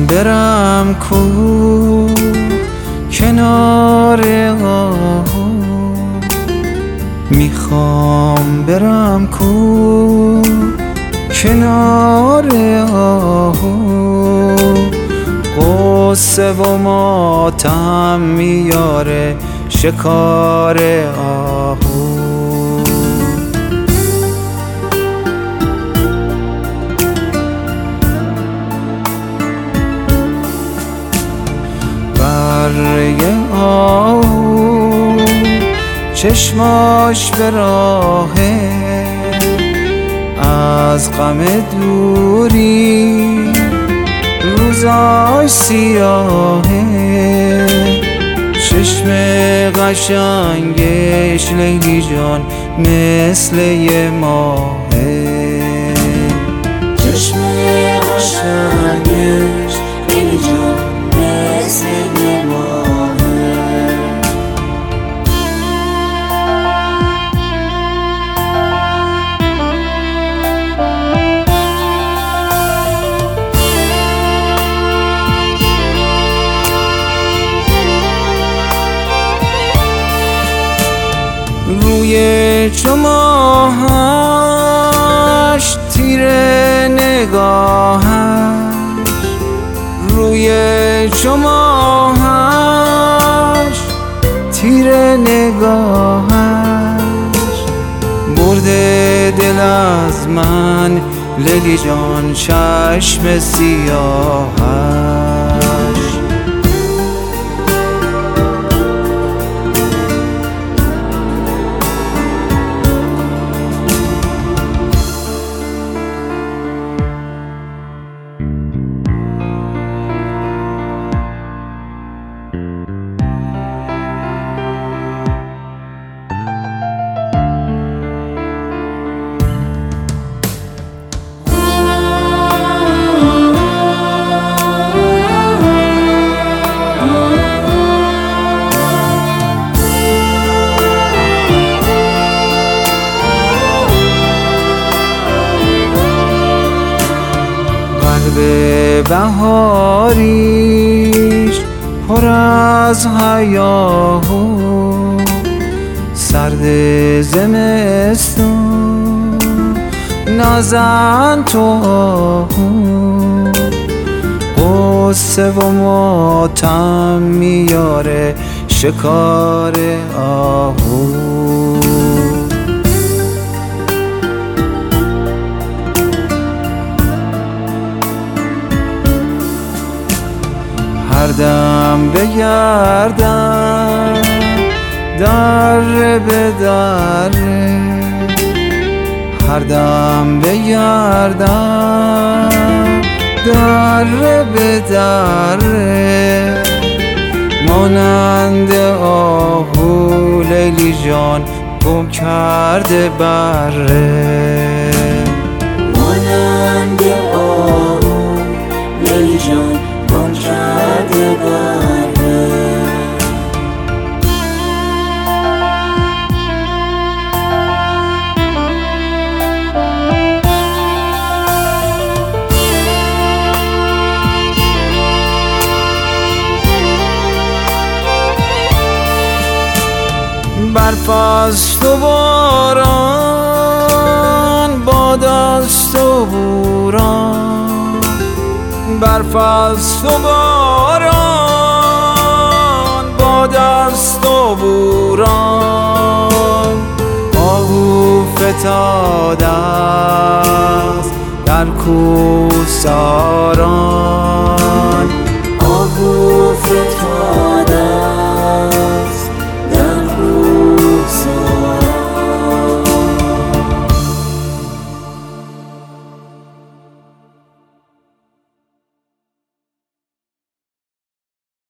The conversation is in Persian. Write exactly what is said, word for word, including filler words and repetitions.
برم کو کنار آهو، میخوام برم کو کنار آهو، غصه و ماتم میاره شکار آهو. بره آهو چشماش به راهه، از غم دوری روزاش سیاهه، چشم قشنگش لیلی جان مثل یه ماهه، چشم قشنگش لیلی جان مثل یه ماهه. روی چماهش تیره نگاهش، روی چماهش تیره نگاهش، برده دل از من لیلی جان چشم سیاهش. به بهاریش پر از هیاهو، سرد زمستون نازن تو آهو، غصه و ماتم میاره شکار آهو. هر دم بگردم در به در، هر دم بگردم در به در، مانند آهو لیلی جان گم کرده بره، مانند آهو لیلی جان گم کرده بره. برف است و باران، باد است و بوران، برف است و باران، باد است و بوران، آهو فتاده است در کوهساران، آهو فتاده است